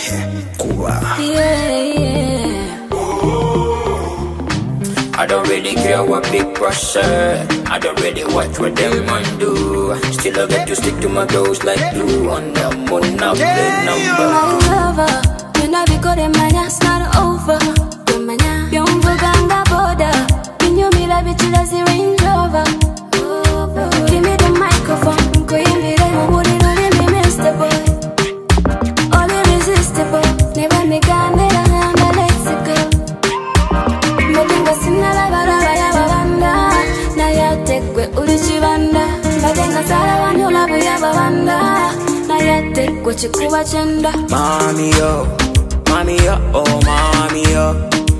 I don't really care what big brush say. I don't really watch what them man do. Still I get to stick to my toes like glue. On the moon I play number. My lover, you know we got them man, it's not over. Young Vuganga border, when you meet a bitch, that's the Range Rover. Give me the microphone, go in the rain, would it only be Mr. Boy? All irresistible, never make a never hand, let's go. Matinga sinala baraba ya babanda, na ya tekwe ulichibanda. Matinga sala wanyola buya babanda, na ya tekwe chikuwa chenda. Mommy yo, oh mommy yo.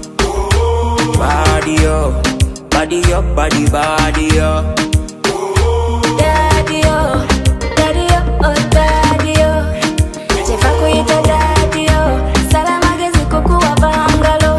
Body yo, body yo, body yo. Daddy yo, oh daddy yo. Chefa kuita daddy yo, salama gezi kukuwa bangalo.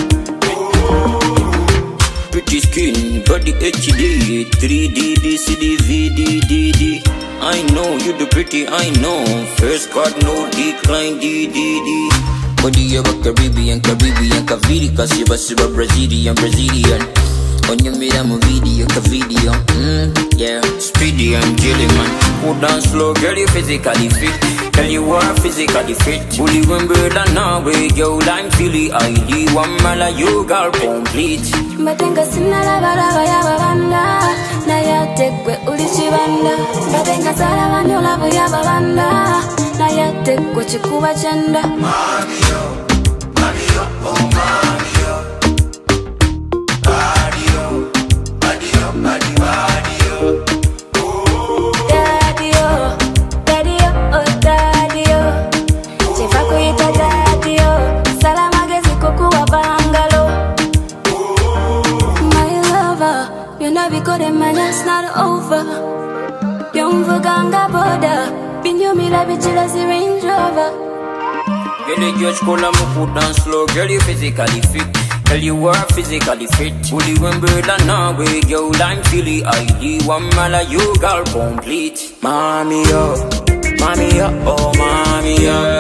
Pretty skin, body HD, 3D, DCD, VDDD. I know you the pretty, I know. First card, no decline, DDD. Body you a Caribbean, Cavidi, cause you a Brazilian. On your mid, I'm a video, yeah. Speedy, I'm jelly man. Put down slow, girl, you physically fit. Tell you are physically fit. Bully when bird and now way, yo, I'm Philly ID. One mala, you girl complete. Matenga sinala baraba ya babanda, na ya tekwe ulichibanda. Matenga sala wanyola buya babanda, na ya tekwe chikuwa chenda. Mommy yo, oh mommy yo. Body yo, body yo. Daddy yo, oh daddy yo. Chefa kuita daddy yo, salama gezi kukuwa bangalo. My lover, you know we got them man, it's not over. Young Vuganga border, bin you me like bitch, that's the Range Rover. Girl, you just call and put down slow. Girl, you physically fit. Girl, you are physically fit. Bully when bird and now way, yo, I'm Philly ID. One mala, you girl complete. Mommy yo, oh mommy yo.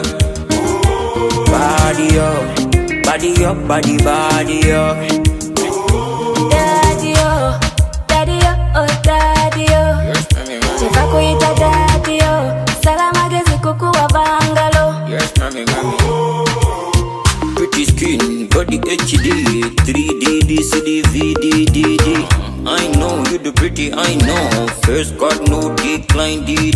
Body yo, body yo. Daddy yo, oh daddy yo. Chefa kuita daddy yo, salama gezi kukuwa bangalo. Yes, mommy. Pretty skin, body HD, 3D, DCD, VDDD. I know you the pretty, I know. First card, no decline, DD.